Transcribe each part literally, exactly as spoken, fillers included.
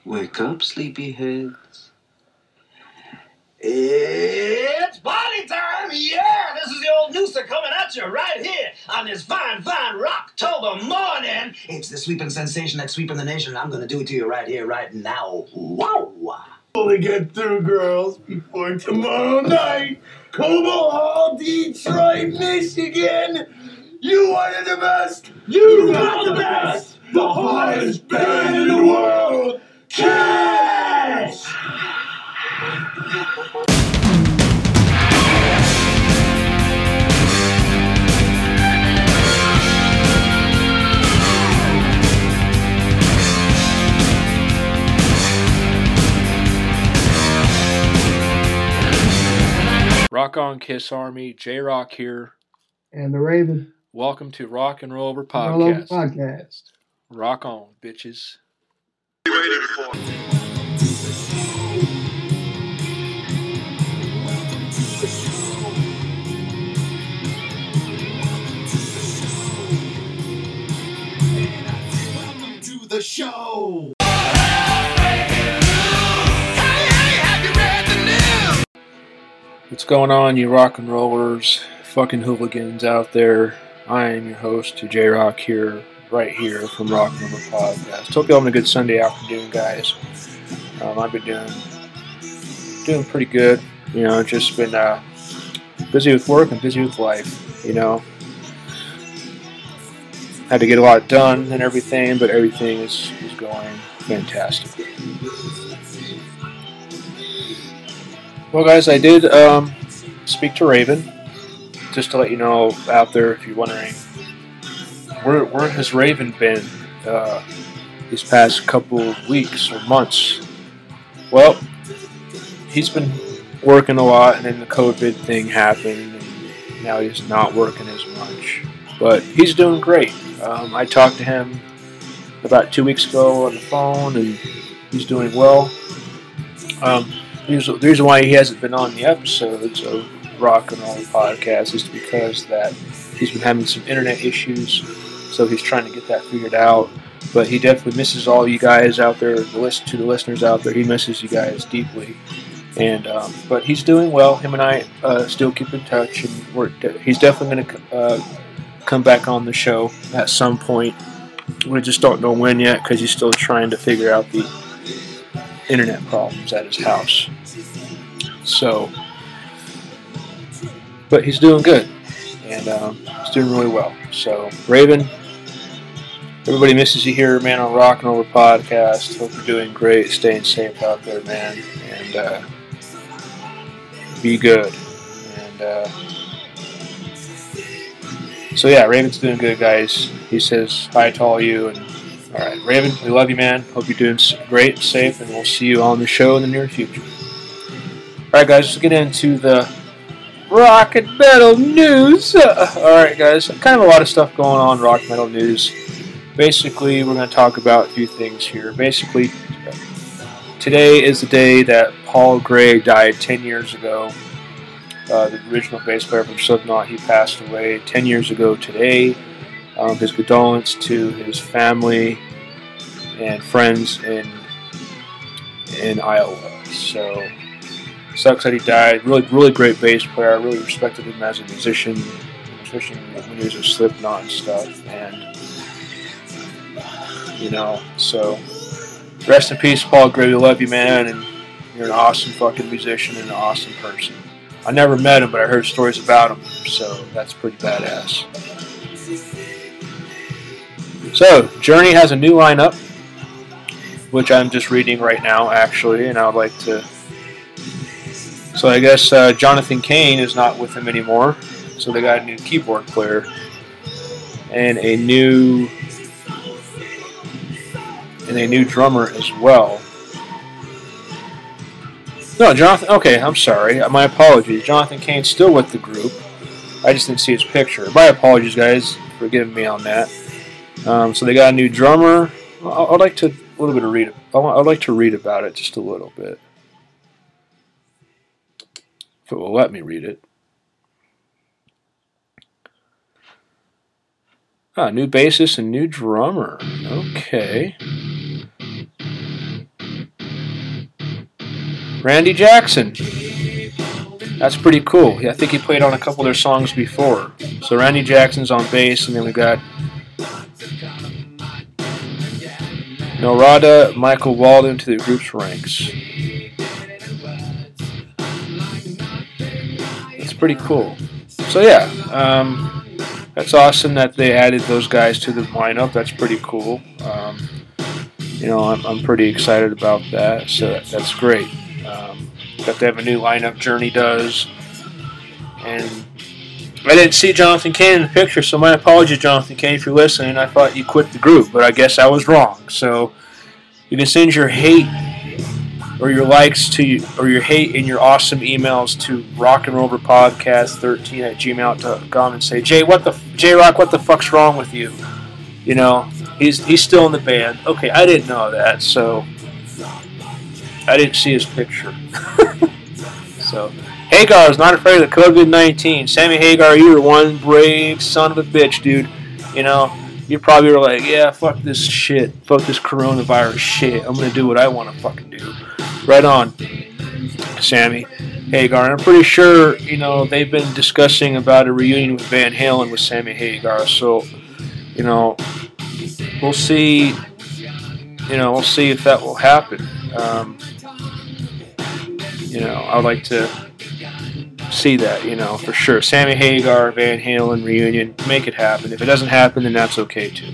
Wake up, sleepyheads. It's party time! Yeah! This is the old Noosa coming at you right here on this fine, fine Rocktober morning. It's the sweeping sensation that's sweeping the nation, and I'm going to do it to you right here, right now. Wow! Only get through, girls, before tomorrow night. Cobo Hall, Detroit, Michigan. You wanted the best. You got the best. The hottest band in the world. Kiss! Rock on, Kiss Army, J-Rock here. And the Raven. Welcome to Rock and Roll Over Roll Over Podcast. Podcast. Rock on, bitches. Welcome to the show. What's going on, you rock and rollers, fucking hooligans out there? I am your host, J-Rock here, right here from Rock and Roll Over Podcast. Hope you're having a good Sunday afternoon, guys. Um, I've been doing doing pretty good. You know, just been uh, busy with work and busy with life, you know. Had to get a lot done and everything, but everything is, is going fantastic. Well, guys, I did um, speak to Raven, just to let you know out there, if you're wondering, where, where has Raven been uh, these past couple of weeks or months? Well, he's been working a lot, and then the COVID thing happened, and now he's not working as much. But he's doing great. Um, I talked to him about two weeks ago on the phone, and he's doing well. Um, The reason why he hasn't been on the episodes of Rock and Roll Podcast is because that he's been having some internet issues, so he's trying to get that figured out. But he definitely misses all you guys out there, the list to the listeners out there. He misses you guys deeply, and um, but he's doing well. Him and I uh, still keep in touch, and we're de- he's definitely going to uh, come back on the show at some point. We just don't know when yet because he's still trying to figure out the internet problems at his house. So, but he's doing good, and um, he's doing really well. So, Raven, everybody misses you here, man, on Rock and Over Podcast. Hope you're doing great, staying safe out there, man, and uh, be good. And uh, so, yeah, Raven's doing good, guys. He says hi to all you, and all right, Raven, we love you, man. Hope you're doing great, safe, and we'll see you on the show in the near future. All right, guys, let's get into the rock and metal news. Uh, all right, guys, kind of a lot of stuff going on in rock metal news. Basically, we're going to talk about a few things here. Basically, today is the day that Paul Gray died ten years ago. Uh, the original bass player from Slipknot, he passed away ten years ago today. Um, his condolences to his family and friends in in Iowa. So, sucks that he died. Really, really great bass player. I really respected him as a musician, especially when he was in Slipknot and stuff. And you know, so rest in peace, Paul Gray. We love you, man, and you're an awesome fucking musician and an awesome person. I never met him, but I heard stories about him, so that's pretty badass. So, Journey has a new lineup, which I'm just reading right now, actually, and I would like to... So I guess uh, Jonathan Cain is not with them anymore, so they got a new keyboard player, and a new... and a new drummer as well. No, Jonathan... Okay, I'm sorry. My apologies. Jonathan Cain's still with the group. I just didn't see his picture. My apologies, guys, for giving me on that. Um, so they got a new drummer. I'd like to a little bit of read. I'd like to read about it just a little bit, if it will let me read it. Ah, new bassist and new drummer. Okay. Randy Jackson. That's pretty cool. Yeah, I think he played on a couple of their songs before. So Randy Jackson's on bass, and then we got Norada Michael Walden to the group's ranks. That's pretty cool. So yeah, um, that's awesome that they added those guys to the lineup. That's pretty cool. Um, you know, I'm, I'm pretty excited about that. So that, that's great. Um, that they have a new lineup. Journey does, and I didn't see Jonathan Cain in the picture, so my apologies, Jonathan Cain, if you're listening. I thought you quit the group, but I guess I was wrong. So you can send your hate or your likes to, or your hate in your awesome emails to rock and rover podcast thirteen at gmail dot com and say, Jay, what the J Rock, what the fuck's wrong with you? You know, he's he's still in the band. Okay, I didn't know that, so I didn't see his picture. So Hagar is not afraid of the COVID nineteen. Sammy Hagar, you were one brave son of a bitch, dude. You know, you probably were like, yeah, fuck this shit. Fuck this coronavirus shit. I'm going to do what I want to fucking do. Right on, Sammy Hagar. And I'm pretty sure, you know, they've been discussing about a reunion with Van Halen with Sammy Hagar. So, you know, we'll see, you know, we'll see if that will happen. Um, you know, I'd like to see that, you know, for sure. Sammy Hagar, Van Halen reunion, make it happen. If it doesn't happen, then that's okay too.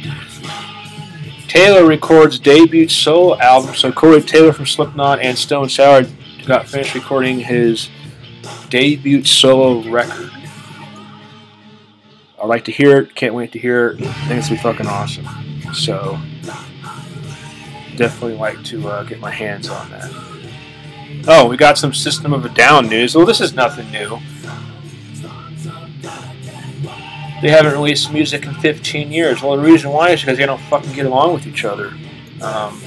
Taylor records debut solo album. So Corey Taylor from Slipknot and Stone Sour got finished recording his debut solo record. I'd like to hear it. Can't wait to hear it. I think it's going to be fucking awesome. So definitely like to uh, get my hands on that. Oh, we got some System of a Down news. Well, this is nothing new. They haven't released music in fifteen years. Well, the reason why is because they don't fucking get along with each other. Um,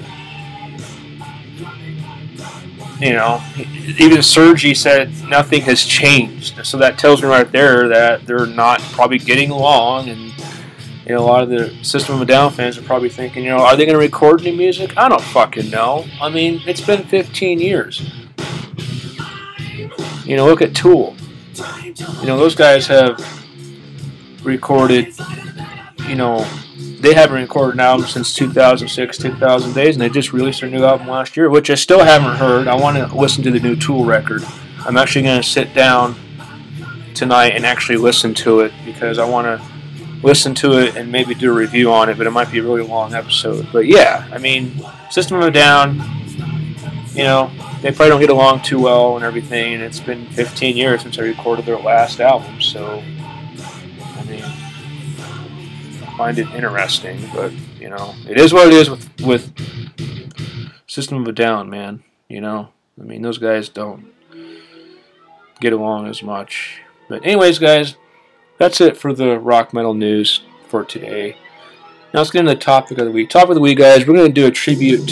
you know, even Sergi said nothing has changed. So that tells me right there that they're not probably getting along. And, you know, a lot of the System of a Down fans are probably thinking, you know, are they going to record new music? I don't fucking know. I mean, it's been fifteen years. You know, look at Tool. You know, those guys have recorded, you know, they haven't recorded an album since two thousand six, two thousand Days, and they just released their new album last year, which I still haven't heard. I want to listen to the new Tool record. I'm actually going to sit down tonight and actually listen to it, because I want to listen to it and maybe do a review on it, but it might be a really long episode. But yeah, I mean, System of a Down, you know, they probably don't get along too well and everything, and it's been fifteen years since they recorded their last album, so I mean, I find it interesting, but, you know, it is what it is with, with System of a Down, man, you know? I mean, those guys don't get along as much. But anyways, guys, that's it for the rock metal news for today. Now let's get into the topic of the week. Topic of the week, guys, we're going to do a tribute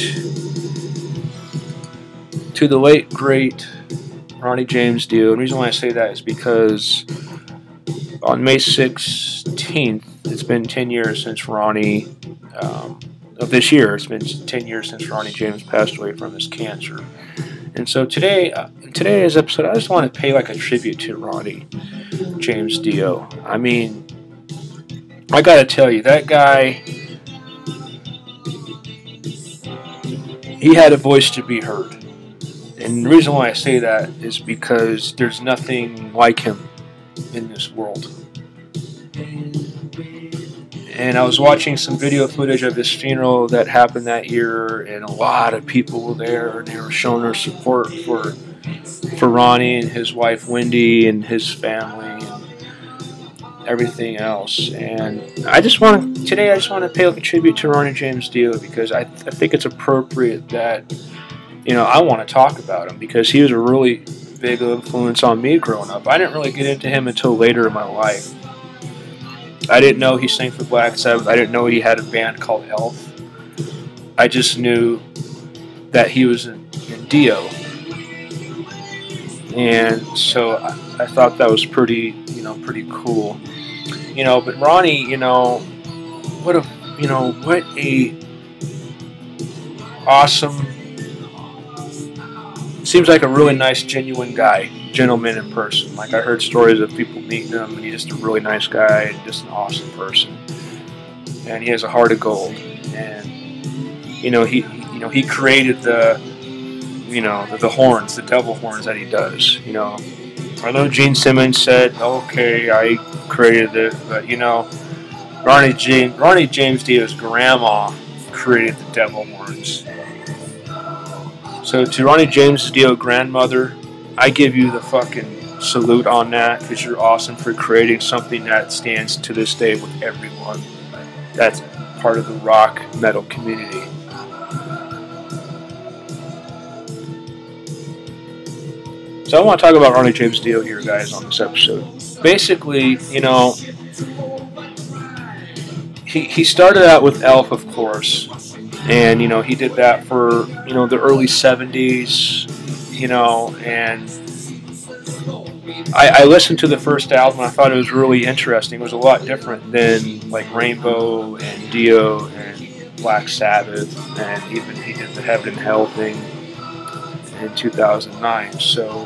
to the late, great Ronnie James Dio. And the reason why I say that is because on May sixteenth, it's been ten years since Ronnie, um, of this year, it's been ten years since Ronnie James passed away from his cancer. And so today, uh, in today's episode, I just want to pay like a tribute to Ronnie James Dio. I mean, I gotta tell you, that guy, he had a voice to be heard. And the reason why I say that is because there's nothing like him in this world. And I was watching some video footage of his funeral that happened that year, and a lot of people were there, and they were showing their support for for Ronnie and his wife Wendy and his family and everything else. And I just want to, today I just want to pay a tribute to Ronnie James Dio, because I, I think it's appropriate that, you know, I want to talk about him, because he was a really big influence on me growing up. I didn't really get into him until later in my life. I didn't know he sang for Black Sabbath. I didn't know he had a band called Elf. I just knew that he was in, in Dio. And so I, I thought that was pretty, you know, pretty cool. You know, but Ronnie, you know, what a, you know, what a awesome seems like a really nice, genuine guy, gentleman in person. Like I heard stories of people meeting him, and he's just a really nice guy and just an awesome person. And he has a heart of gold. And you know, he you know he created the you know the, the horns, the devil horns that he does. You know, I know Gene Simmons said, "Okay, I created it," but you know, Ronnie James Ronnie James Dio's grandma created the devil horns. So to Ronnie James Dio grandmother, I give you the fucking salute on that, because you're awesome for creating something that stands to this day with everyone that's part of the rock metal community. So I want to talk about Ronnie James Dio here, guys, on this episode. Basically, you know, he he started out with Elf, of course. And, you know, he did that for, you know, the early seventies, you know, and I, I listened to the first album, and I thought it was really interesting. It was a lot different than, like, Rainbow and Dio and Black Sabbath, and even he did the Heaven and Hell thing in two thousand nine. So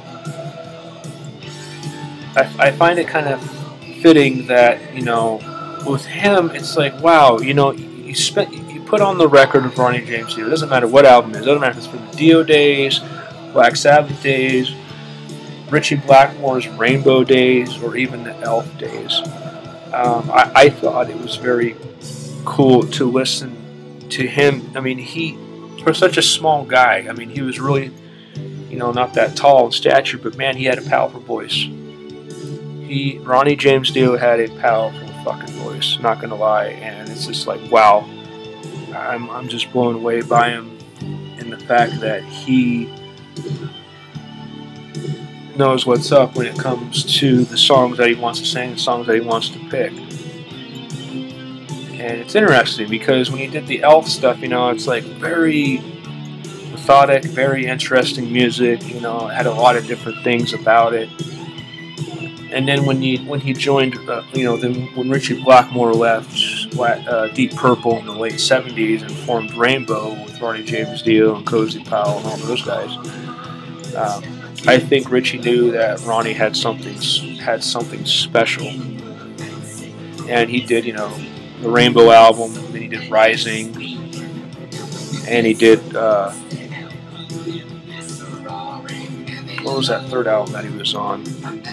I, I find it kind of fitting that, you know, with him, it's like, wow, you know, you spent... put on the record of Ronnie James Dio. It doesn't matter what album it is. It doesn't matter if it's from the Dio days, Black Sabbath days, Richie Blackmore's Rainbow days, or even the Elf days. Um, I, I thought it was very cool to listen to him. I mean, he, for such a small guy, I mean, he was really, you know, not that tall in stature, but man, he had a powerful voice. He, Ronnie James Dio had a powerful fucking voice, not gonna lie, and it's just like, wow. I'm I'm just blown away by him in the fact that he knows what's up when it comes to the songs that he wants to sing, the songs that he wants to pick. And it's interesting because when he did the Elf stuff, you know, it's like very methodic, very interesting music, you know, it had a lot of different things about it. And then when he when he joined, uh, you know, then when Richie Blackmore left uh, Deep Purple in the late seventies and formed Rainbow with Ronnie James Dio and Cozy Powell and all those guys, um, I think Richie knew that Ronnie had something had something special, and he did, you know, the Rainbow album. Then he did Rising, and he did uh, what was that third album that he was on?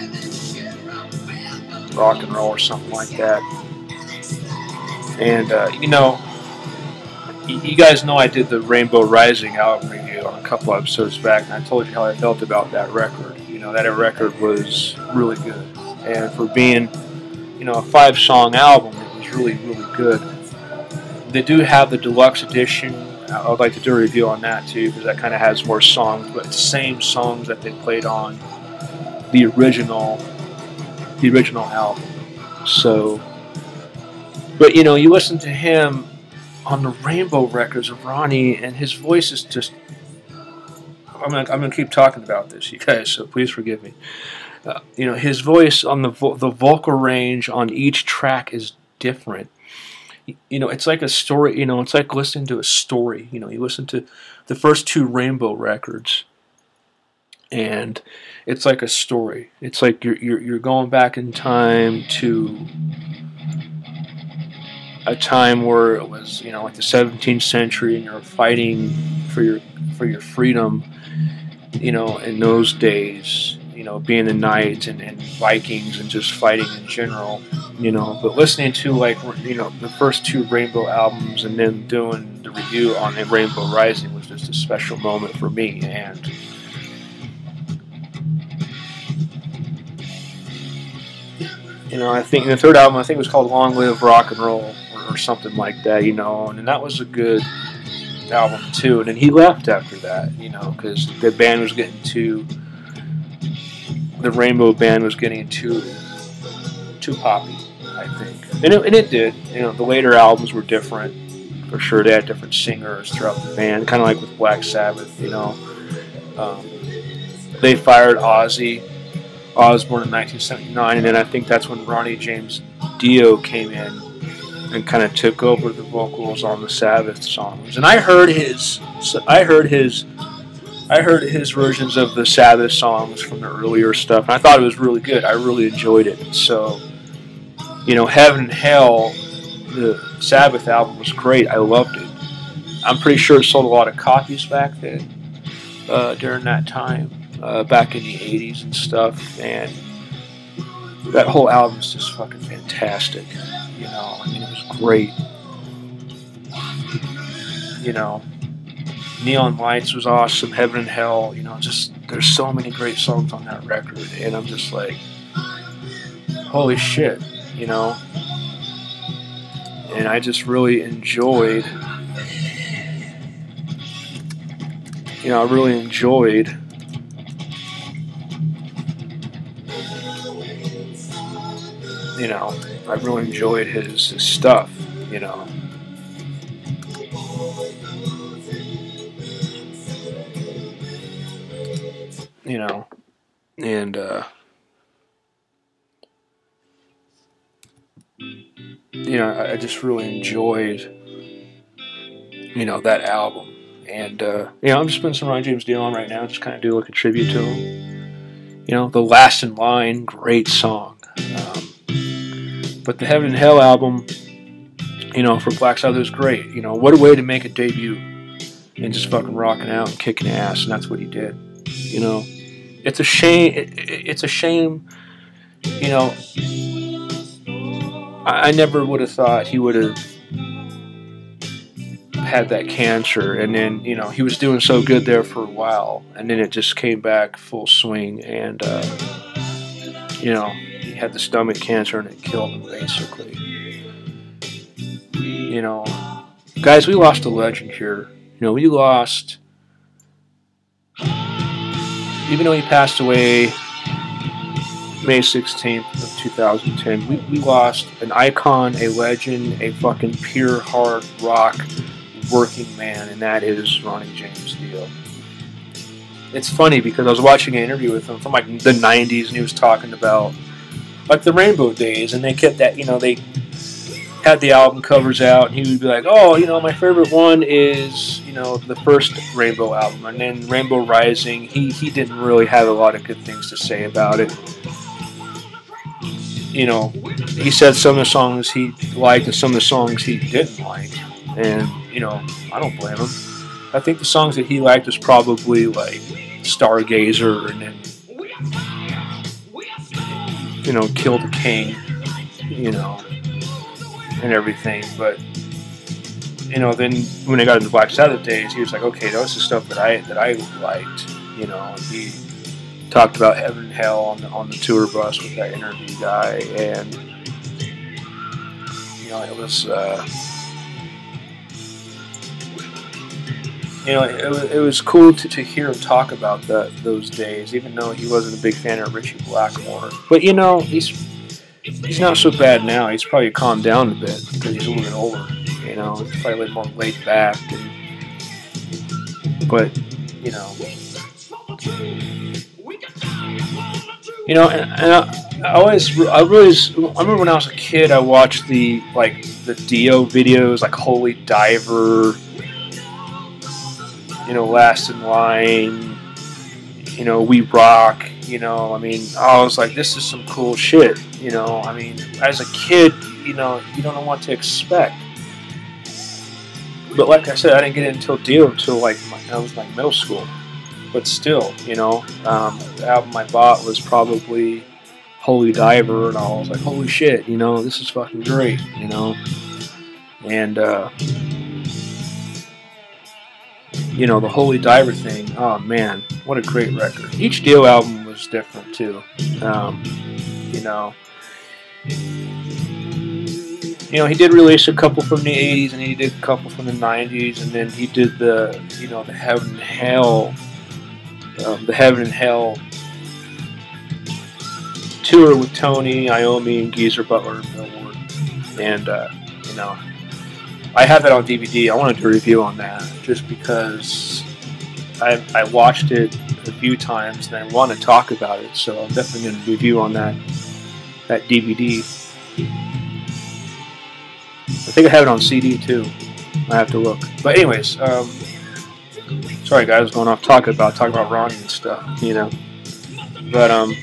Rock and Roll or something like that. And uh, you know, you guys know I did the Rainbow Rising album review on a couple episodes back, and I told you how I felt about that record. You know, that record was really good, and for being, you know, a five-song album, it was really, really good. They do have the deluxe edition. I would like to do a review on that too, because that kind of has more songs, but it's the same songs that they played on the original. the original album. So, but you know, you listen to him on the Rainbow records of Ronnie, and his voice is just, I'm gonna, I'm gonna keep talking about this, you guys, so please forgive me. Uh, you know, his voice on the vo- the vocal range on each track is different. You know, it's like a story, you know, it's like listening to a story. You know, you listen to the first two Rainbow records, and it's like a story. It's like you're you're you're going back in time to a time where it was, you know, like the seventeenth century, and you're fighting for your for your freedom. You know, in those days, you know, being the knights and, and Vikings and just fighting in general. You know, but listening to, like, you know, the first two Rainbow albums and then doing the review on Rainbow Rising was just a special moment for me. And you know, I think the third album, I think it was called Long Live Rock and Roll or, or something like that, you know, and, and that was a good album too. And then he left after that, you know, because the band was getting too, the Rainbow band was getting too, too poppy, I think. And it, and it did. You know, the later albums were different, for sure. They had different singers throughout the band, kind of like with Black Sabbath, you know. Um, they fired Ozzy Osbourne in nineteen seventy-nine, and then I think that's when Ronnie James Dio came in and kind of took over the vocals on the Sabbath songs. And I heard his, I heard his, I heard his versions of the Sabbath songs from the earlier stuff, and I thought it was really good. I really enjoyed it. So, you know, Heaven and Hell, the Sabbath album was great. I loved it. I'm pretty sure it sold a lot of copies back then, uh, during that time, uh, back in the eighties and stuff, and that whole album is just fucking fantastic. You know, I mean, it was great. You know, Neon Lights was awesome, Heaven and Hell, you know, just, there's so many great songs on that record, and I'm just like, holy shit, you know, and I just really enjoyed, you know, I really enjoyed, you know, I really enjoyed his, his stuff, you know. You know, and, uh, you know, I, I just really enjoyed, you know, that album. And, uh, you know, I'm just putting some Ronnie James Dio on right now, just kind of do like a tribute to him. You know, The Last in Line, great song. Um, but the Heaven and Hell album, you know, for Black Sabbath was great. You know, what a way to make a debut and just fucking rocking out and kicking ass, and that's what he did. You know, it's a shame. It, it, it's a shame. You know, I, I never would have thought he would have had that cancer, and then, you know, he was doing so good there for a while, and then it just came back full swing, and uh, you know, he had the stomach cancer, and it killed him basically. You know, guys, we lost a legend here. You know, we lost. Even though he passed away May sixteenth of two thousand ten, we, we lost an icon, a legend, a fucking pure hard rock working man, and that is Ronnie James Dio. It's funny because I was watching an interview with him from like the nineties, and he was talking about like the Rainbow Days, and they kept that, you know, they had the album covers out, and he would be like, oh, you know, my favorite one is, you know, the first Rainbow album, and then Rainbow Rising, he, he didn't really have a lot of good things to say about it. You know, he said some of the songs he liked and some of the songs he didn't like, and, you know, I don't blame him. I think the songs that he liked was probably, like, Stargazer, and then, you know, Kill the King, you know, and everything, but, you know, then when I got into Black Sabbath days, he was like, okay, that was the stuff that I that I liked, you know, and he talked about Heaven and Hell on the, on the tour bus with that interview guy, and, you know, it was, uh, you know, it was, it was cool to, to hear him talk about the, those days, even though he wasn't a big fan of Richie Blackmore, but, you know, he's He's not so bad now. He's probably calmed down a bit because he's a little bit older. You know, he's probably a little more laid back. And, but, you know, you know, and, and I, I always, I always, I remember when I was a kid, I watched the like the Dio videos, like Holy Diver, you know, Last in Line, you know, We Rock. You know, I mean, I was like, this is some cool shit. You know, I mean, as a kid, you know, you don't know what to expect. But like I said, I didn't get it until Dio until like my, I was like middle school. But still, you know, um, the album I bought was probably Holy Diver, and I was like, holy shit, you know, this is fucking great, you know. And, uh, you know, the Holy Diver thing, oh man, what a great record. Each Dio album was different too. Um, you know, you know, he did release a couple from the eighties, and he did a couple from the nineties, and then he did the, you know, the Heaven and Hell, um, the Heaven and Hell tour with Tony, Iommi, and Geezer Butler and Bill Ward. And, uh, you know, I have that on D V D. I wanted to review on that just because I, I watched it a few times and I want to talk about it, so I'm definitely going to review on that that D V D. I think I have it on C D too. I have to look. But anyways, um, Sorry, guys, going off talking about talking about Ronnie and stuff, you know. But um,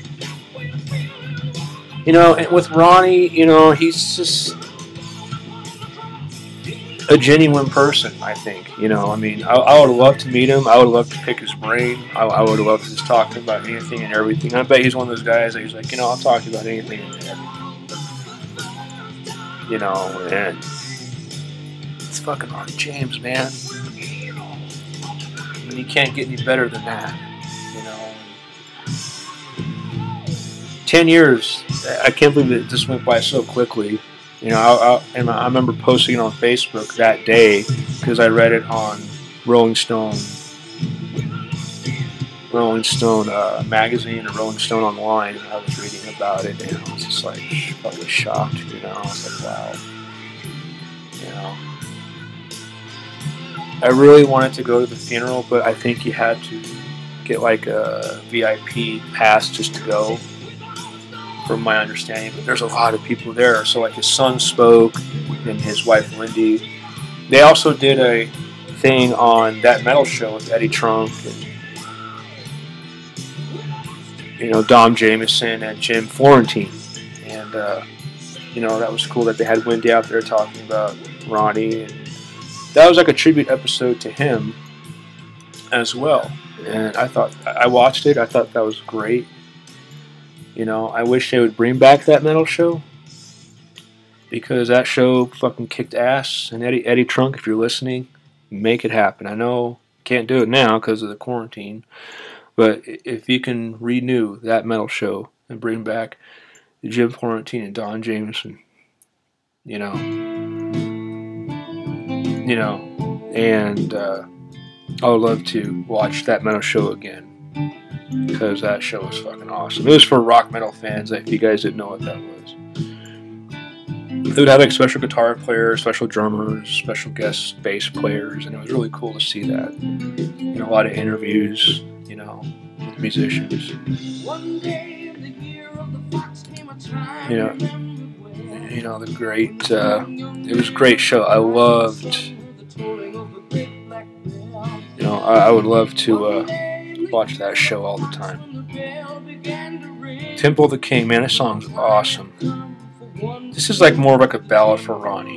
you know, and with Ronnie, you know, he's just a genuine person. I think, you know. I mean, I, I would love to meet him. I would love to pick his brain. I, I would love to just talk to him about anything and everything. I bet he's one of those guys that he's like, you know, I'll talk to you about anything and everything. You know, and it's fucking Ronnie James, man. I mean, you can't get any better than that, you know. Ten years, I can't believe it just went by so quickly. You know, I, I, and I remember posting it on Facebook that day because I read it on Rolling Stone, Rolling Stone uh, magazine or Rolling Stone online. And I was reading about it, and I was just like fucking shocked. You know, I was like, wow. You know, I really wanted to go to the funeral, but I think you had to get like a V I P pass just to go, from my understanding. But there's a lot of people there. So like his son spoke, and his wife Lindy. They also did a thing on That Metal Show with Eddie Trunk and, you know, Dom Jameson and Jim Florentine. And, uh, you know, that was cool that they had Wendy out there talking about Ronnie. And that was like a tribute episode to him as well. And I thought, I watched it. I thought that was great. You know, I wish they would bring back That Metal Show, because that show fucking kicked ass. And Eddie, Eddie Trunk, if you're listening, make it happen. I know can't do it now because of the quarantine. But if you can renew That Metal Show and bring back Jim Florentine and Don Jameson, you know, you know, and uh, I would love to watch That Metal Show again, because that show was fucking awesome. It was for rock metal fans, if you guys didn't know what that was. They would have like special guitar players, special drummers, special guest bass players, and it was really cool to see that. You know, a lot of interviews, you know, with musicians. You know, you know the great. Uh, it was a great show. I loved. You know, I, I would love to uh, watch that show all the time. Temple of the King, man, this song's awesome. This is like more like a ballad for Ronnie.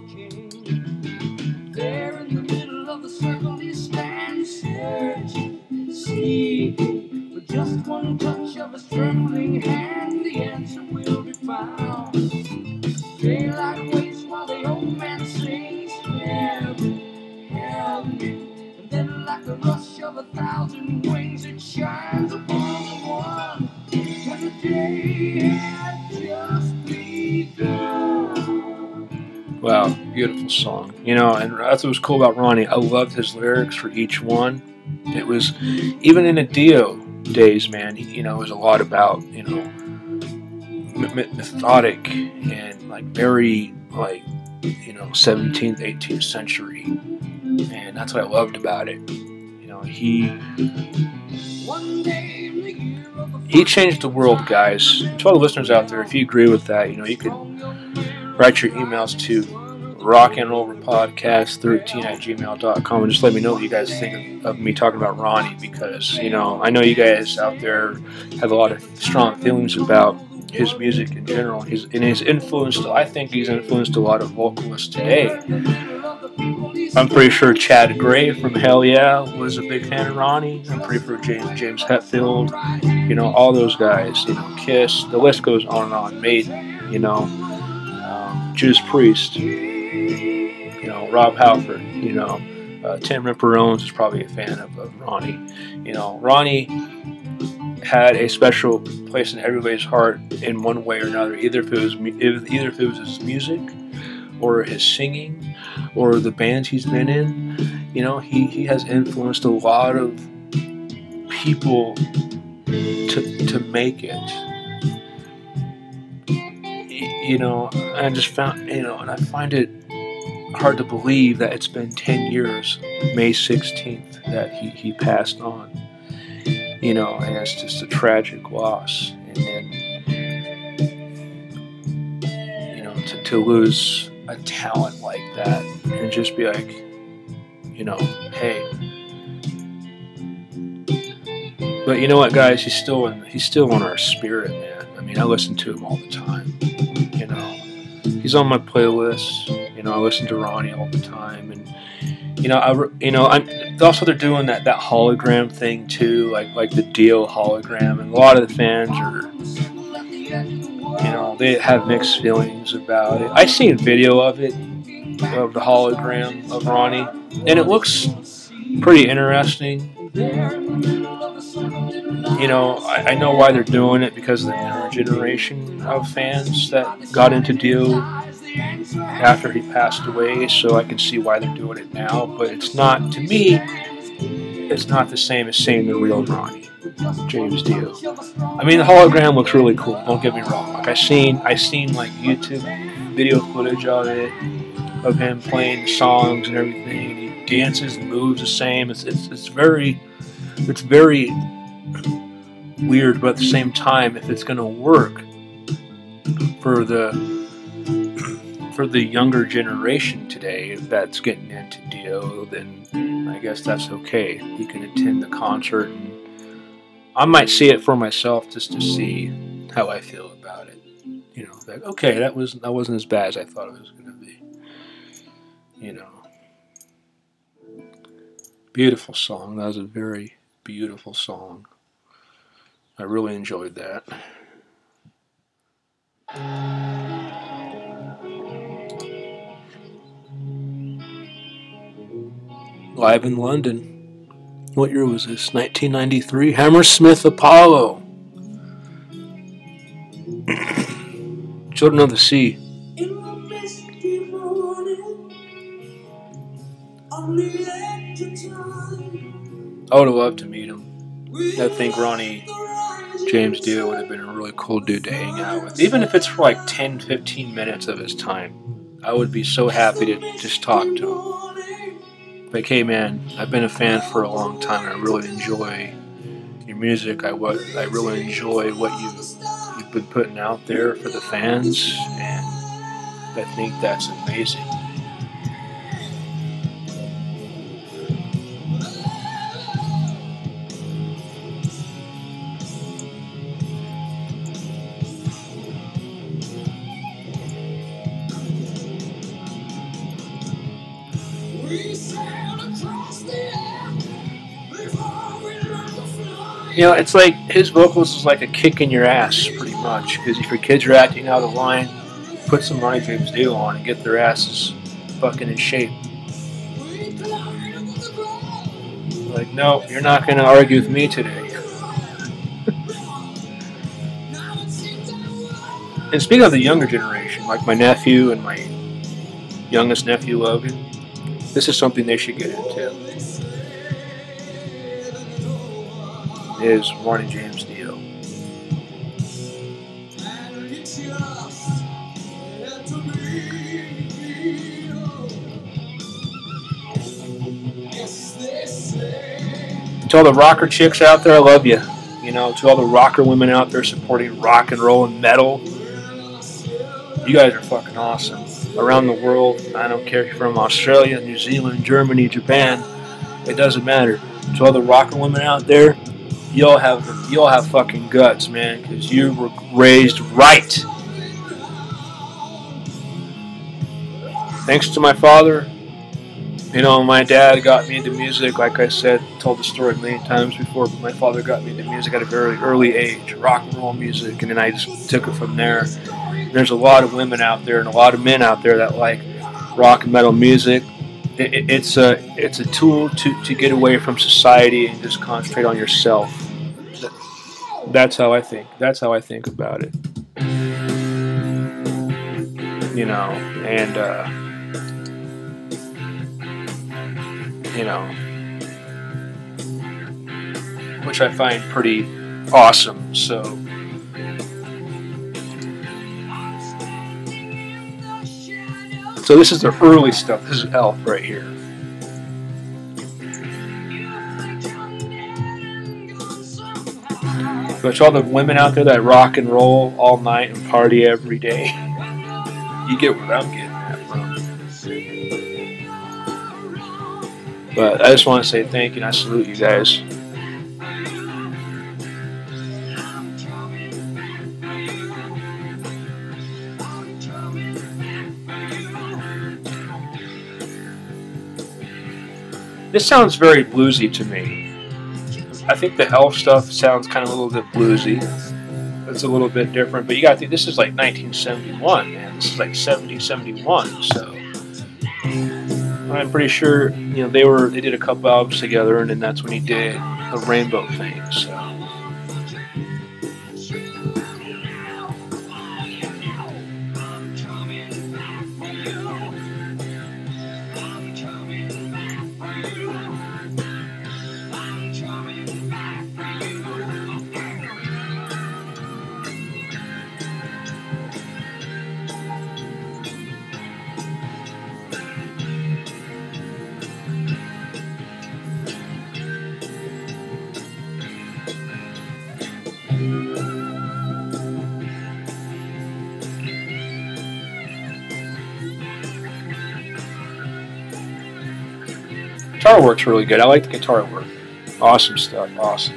There in the middle of the circle he stands searching, seeking, with just one touch of his trembling hand, the answer will be found. Daylight waits while the old man sings, help me, help me, and then like the rush of a thousand wings it shines upon the one, when the day had just begun. Wow, beautiful song. You know, and that's what was cool about Ronnie. I loved his lyrics for each one. It was, even in the Dio days, man, you know, it was a lot about, you know, m- methodic and like very, like, you know, seventeenth, eighteenth century. And that's what I loved about it. You know, he he changed the world, guys. To all the listeners out there, if you agree with that, you know, you can write your emails to rock and roll podcast thirteen at gmail dot com and just let me know what you guys think of, of me talking about Ronnie, because, you know, I know you guys out there have a lot of strong feelings about his music in general. His, and his influence, I think he's influenced a lot of vocalists today. I'm pretty sure Chad Gray from Hell Yeah was a big fan of Ronnie. I'm pretty sure James, James Hetfield, you know, all those guys, you know, Kiss, the list goes on and on, Maiden, you know, um, Judas Priest, you know, Rob Halford, you know, uh, Tim Ripper-Owens is probably a fan of, of Ronnie. You know, Ronnie had a special place in everybody's heart in one way or another, either if it was either if it was his music or his singing or the bands he's been in. You know, he, he has influenced a lot of people to to make it. You know, I just found, you know, and I find it hard to believe that it's been ten years, May sixteenth, that he, he passed on. You know, and it's just a tragic loss. And then, you know, to, to lose a talent like that and just be like, you know, hey, But you know what, guys? He's still in. He's still in our spirit, man. I mean, I listen to him all the time. You know, he's on my playlist. You know, I listen to Ronnie all the time, and you know, I you know, I'm also they're doing that, that hologram thing too, like like the Dio hologram, and a lot of the fans are, you know, they have mixed feelings about it. I seen a video of it, of the hologram of Ronnie, and it looks pretty interesting. You know, I, I know why they're doing it, because of the newer generation of fans that got into Dio after he passed away, so I can see why they're doing it now. But it's not, to me, it's not the same as seeing the real Ronnie James Dio. I mean, the hologram looks really cool, don't get me wrong. Like, I seen, I seen like YouTube video footage of it, of him playing the songs and everything, and he dances and moves the same. It's it's it's very it's very weird, but at the same time, if it's gonna work for the for the younger generation today that's getting into Dio, then I guess that's okay. You can attend the concert, and I might see it for myself just to see how I feel about it. You know, like, okay, that was that wasn't as bad as I thought it was gonna be. You know, beautiful song. That was a very beautiful song. I really enjoyed that. Live in London. What year was this? nineteen ninety-three. Hammersmith Apollo. Children of the Sea. I would have loved to meet him. I think Ronnie James Dio would have been a really cool dude to hang out with. Even if it's for like ten, fifteen minutes of his time, I would be so happy to just talk to him. Like, hey man, I've been a fan for a long time, and I really enjoy your music. I, what, I really enjoy what you've, you've been putting out there for the fans, and I think that's amazing. You know, it's like his vocals is like a kick in your ass, pretty much. Because if your kids are acting out of line, put some Ronnie James Dio on and get their asses fucking in shape. Like, no, you're not going to argue with me today. And speaking of the younger generation, like my nephew and my youngest nephew, Logan, this is something they should get into. Is Ronnie James Dio. To all the rocker chicks out there, I love you. You know, to all the rocker women out there supporting rock and roll and metal, you guys are fucking awesome. Around the world, I don't care if you're from Australia, New Zealand, Germany, Japan, it doesn't matter. To all the rocker women out there, Y'all have y'all have fucking guts, man, because you were raised right. Thanks to my father, you know, my dad got me into music. Like I said, told the story a million times before, but my father got me into music at a very early age, rock and roll music, and then I just took it from there. There's a lot of women out there and a lot of men out there that like rock and metal music. It, it, it's a it's a tool to, to get away from society and just concentrate on yourself. That's how I think. That's how I think about it. You know, and uh, you know, which I find pretty awesome. So, so this is the early stuff. This is Elf right here. But to all the women out there that rock and roll all night and party every day, you get where I'm getting that from. But I just want to say thank you, and I salute you guys. this sounds very bluesy to me. I think the Elf stuff sounds kind of a little bit bluesy. It's a little bit different, but you got to think this is like nineteen seventy-one, man. This is like seventy, seventy-one, so I'm pretty sure, you know, they were they did a couple albums together, and then that's when he did the Rainbow thing. So. Guitar work's really good. I like the guitar work. Awesome stuff. Awesome.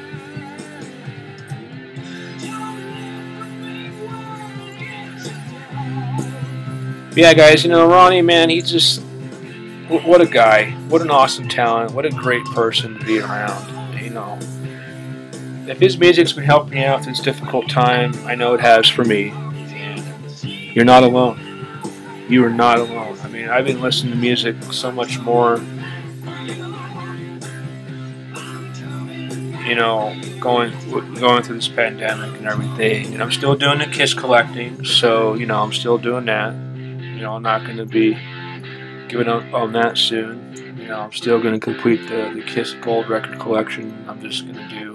Yeah, guys, you know, Ronnie, man, he just, what a guy. What an awesome talent. What a great person to be around. You know, if his music's been helping you out through this difficult time, I know it has for me. You're not alone. You are not alone. I mean, I've been listening to music so much more. You know, going going through this pandemic and everything, and I'm still doing the Kiss collecting, so, you know, I'm still doing that. You know, I'm not going to be giving up on that soon. You know, I'm still going to complete the, the Kiss Gold record collection. I'm just going to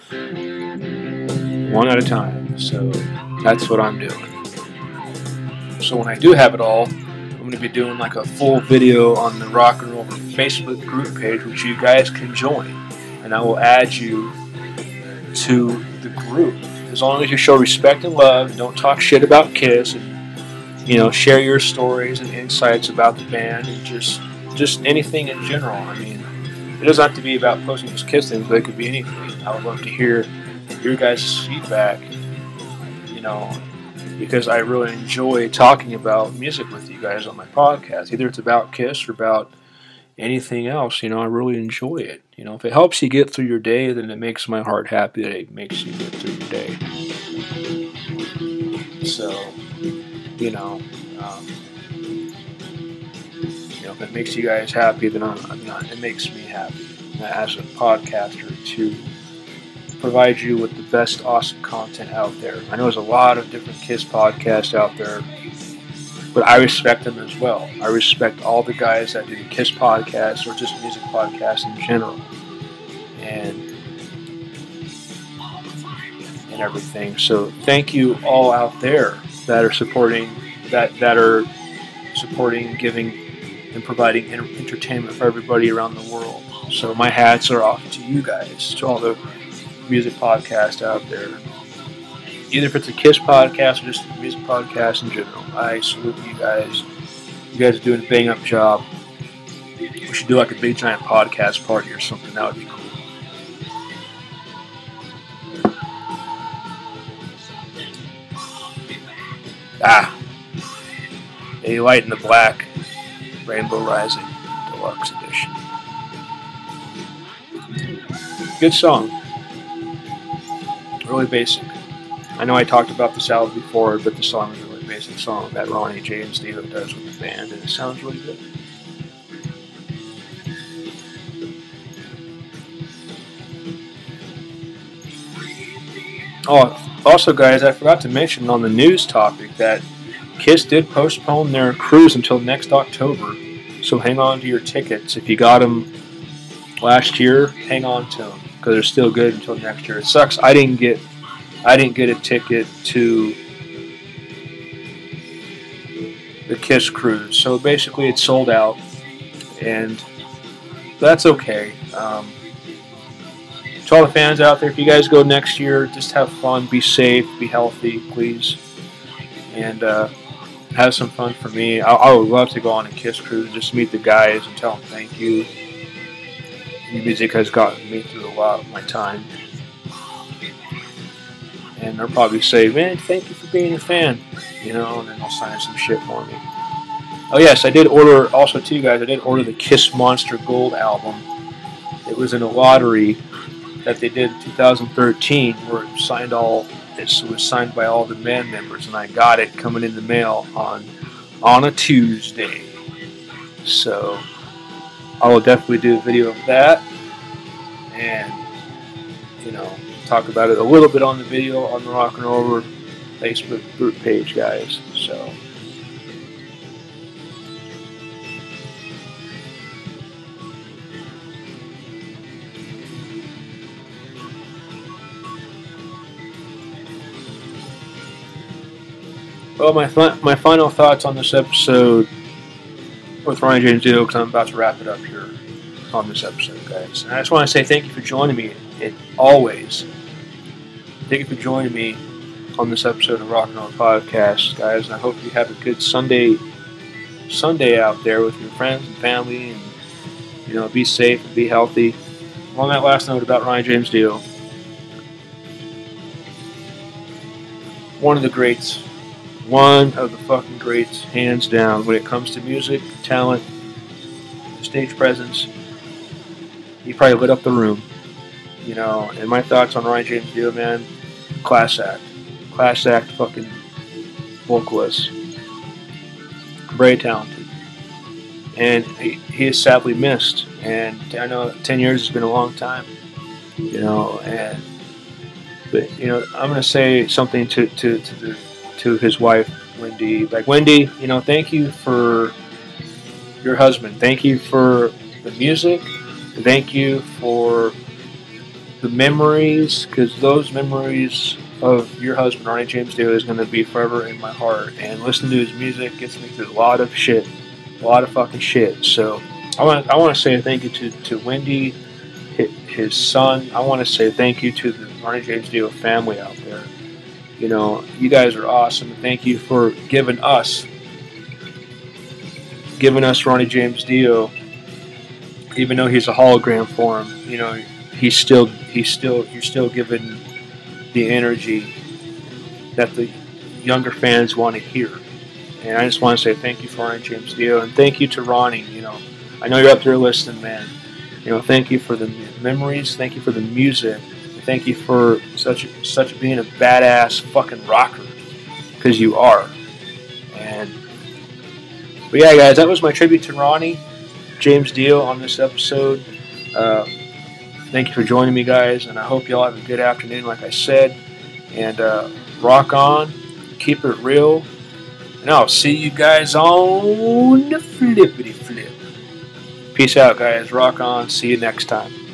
do one at a time, so that's what I'm doing. So when I do have it all, I'm going to be doing like a full video on the Rock and Roll Facebook group page, which you guys can join. And I will add you to the group. As long as you show respect and love, and don't talk shit about Kiss, and, you know, share your stories and insights about the band, and just just anything in general. I mean, it doesn't have to be about posting just Kiss things, but it could be anything. I would love to hear your guys' feedback, you know, because I really enjoy talking about music with you guys on my podcast. Either it's about Kiss or about anything else, you know, I really enjoy it. You know, if it helps you get through your day, then it makes my heart happy that it makes you get through your day. So, you know, um, you know, if it makes you guys happy, then I'm, I'm not, it makes me happy as a podcaster to provide you with the best awesome content out there. I know there's a lot of different Kiss podcasts out there, but I respect them as well. I respect all the guys that do the Kiss podcasts or just music podcasts in general, and and everything. So thank you all out there that are supporting, that that are supporting, giving, and providing entertainment for everybody around the world. So my hats are off to you guys, to all the music podcasts out there. Either if it's a Kiss podcast or just a music podcast in general, I salute you guys. You guys are doing a bang-up job. We should do like a big giant podcast party or something. That would be cool. Ah. A Light in the Black, Rainbow Rising, Deluxe Edition. Good song. Really basic. I know I talked about this album before, but the song is a really basic song that Ronnie James Dio does with the band, and it sounds really good. Oh, also, guys, I forgot to mention on the news topic that Kiss did postpone their cruise until next October, so hang on to your tickets. If you got them last year, hang on to them, because they're still good until next year. It sucks. I didn't get I didn't get a ticket to the Kiss cruise, so basically it's sold out, and that's okay. Um, to all the fans out there, if you guys go next year, just have fun, be safe, be healthy, please, and uh, have some fun for me. I, I would love to go on a Kiss cruise, just meet the guys and tell them thank you. Your music has gotten me through a lot of my time. And they'll probably say, man, thank you for being a fan, you know, and then they'll sign some shit for me. Oh, yes, I did order, also, too, guys, I did order the Kiss Monster Gold album. it was in a lottery that they did in two thousand thirteen, where it signed all it was signed by all the band members, and I got it coming in the mail on on a Tuesday. So I will definitely do a video of that, and you know, talk about it a little bit on the video on the Rock and Roller Facebook group page, guys. So. Well, my fi- my final thoughts on this episode with Ronnie James Dio, because I'm about to wrap it up here on this episode, guys. And I just want to say thank you for joining me. It always. Thank you for joining me on this episode of Rock and Roll Podcast, guys. And I hope you have a good Sunday Sunday out there with your friends and family, and you know, be safe and be healthy. On that last note about Ronnie James Dio, one of the greats. One of the fucking greats, hands down, when it comes to music, talent, stage presence. He probably lit up the room, you know. And my thoughts on Ronnie James Dio, man, class act, class act, fucking vocalist, very talented, and he, he is sadly missed. And I know ten years has been a long time, you know. And but you know, I'm gonna say something to to to the. to his wife, Wendy. Like, Wendy, you know, thank you for your husband. Thank you for the music. Thank you for the memories, because those memories of your husband, Ronnie James Dio, is going to be forever in my heart. And listening to his music gets me through a lot of shit. A lot of fucking shit. So I want I want to say thank you to, to Wendy, his son. I want to say thank you to the Ronnie James Dio family out there. You know, you guys are awesome. Thank you for giving us, giving us Ronnie James Dio. Even though he's a hologram for him, you know, he's still, he's still, you're still giving the energy that the younger fans want to hear. And I just want to say thank you for Ronnie James Dio, and thank you to Ronnie. You know, I know you're up there listening, man. You know, thank you for the memories. Thank you for the music. Thank you for such such being a badass fucking rocker, because you are. And but yeah, guys, that was my tribute to Ronnie James Dio on this episode. Uh, thank you for joining me, guys, and I hope y'all have a good afternoon, like I said. And uh, rock on, keep it real, and I'll see you guys on the flippity flip. Peace out, guys. Rock on. See you next time.